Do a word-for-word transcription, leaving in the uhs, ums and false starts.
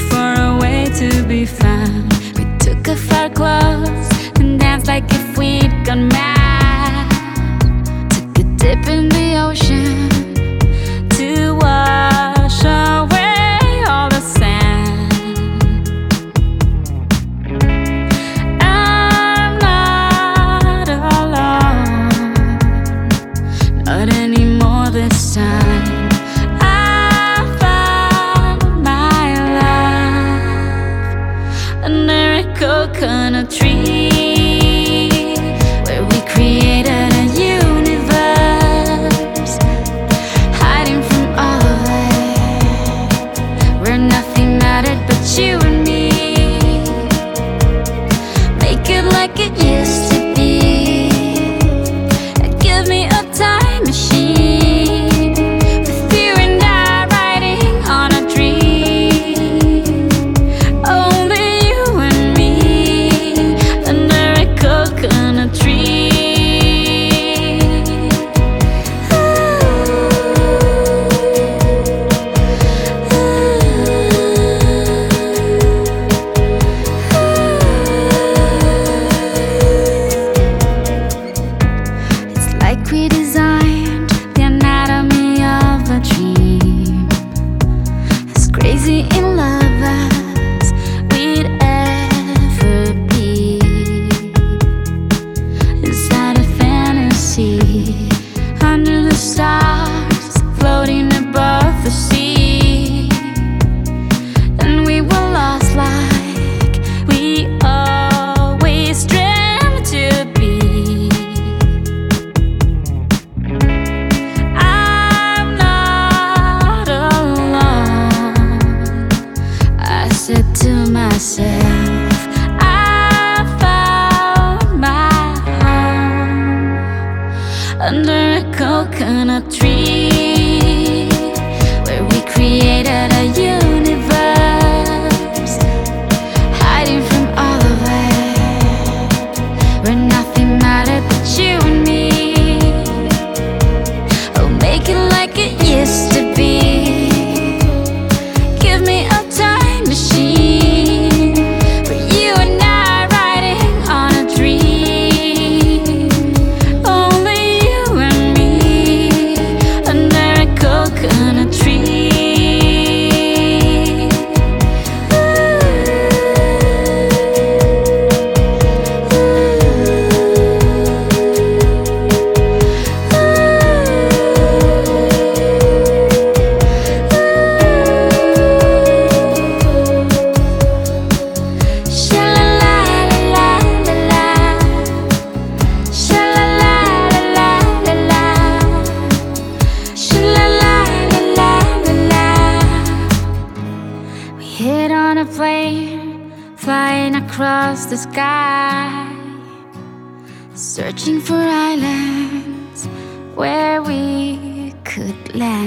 for a way to be found. We took off our clothes and danced like if we'd gone mad. Took a dip in the ocean to wash away all the sand. I'm not alone, not anymore this time. Under a coconut tree, where we created a universe, hiding from all of it, where nothing mattered but you and me. Make it like it used to be. Give me a time machine, with you and I riding on a dream. Only coconut tree. It's like we designed the anatomy of a dream, as crazy in love as we'd ever be. Inside a fantasy, under the stars, floating above the sea. And we were lost like we always dreamt to be. I'm not alone, I said to myself. Under a coconut tree, where we created a universe, hiding from all of it, where nothing mattered but you and me. Oh, make it like it used to be. Give me a time machine, for you and I riding on a dream. Only coconut tree. Hit on a plane, flying across the sky, searching for islands where we could land.